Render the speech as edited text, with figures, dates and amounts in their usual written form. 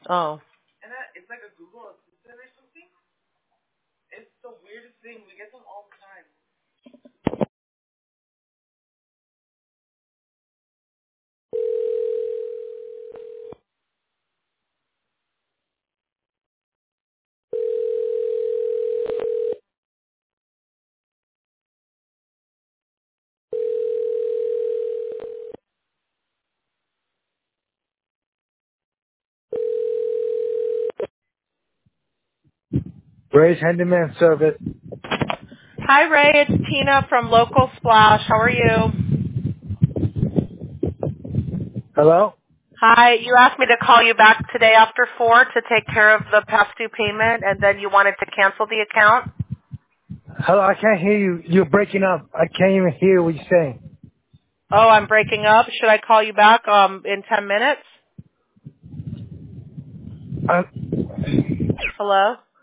Oh. And it's like a Google Assistant or something. It's the weirdest thing. We get them all the time. Ray's Handyman Service. Hi, Ray. It's Tina from Local Splash. How are you? Hello? Hi. You asked me to call you back today after 4 to take care of the past due payment, and then you wanted to cancel the account? Hello, I can't hear you. You're breaking up. I can't even hear what you're saying. Oh, I'm breaking up. Should I call you back in 10 minutes? I'm, Hello?